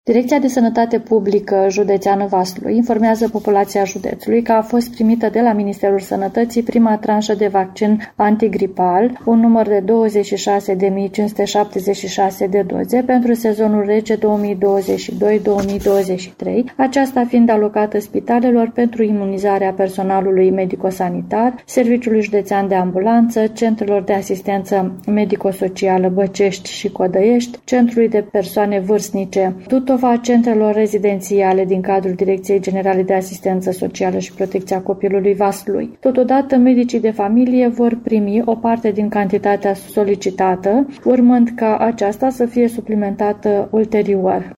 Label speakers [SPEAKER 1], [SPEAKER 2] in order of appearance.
[SPEAKER 1] Direcția de Sănătate Publică Județeană Vaslui informează populația județului că a fost primită de la Ministerul Sănătății prima tranșă de vaccin antigripal, un număr de 26.576 de doze pentru sezonul rece 2022-2023, aceasta fiind alocată spitalelor pentru imunizarea personalului medico-sanitar, Serviciului Județean de Ambulanță, Centrelor de Asistență Medico-Socială Băcești și Codăiești, Centrului de Persoane Vârstnice Tutova, centrelor rezidențiale din cadrul Direcției Generale de Asistență Socială și Protecția Copilului Vaslui. Totodată, medicii de familie vor primi o parte din cantitatea solicitată, urmând ca aceasta să fie suplimentată ulterior.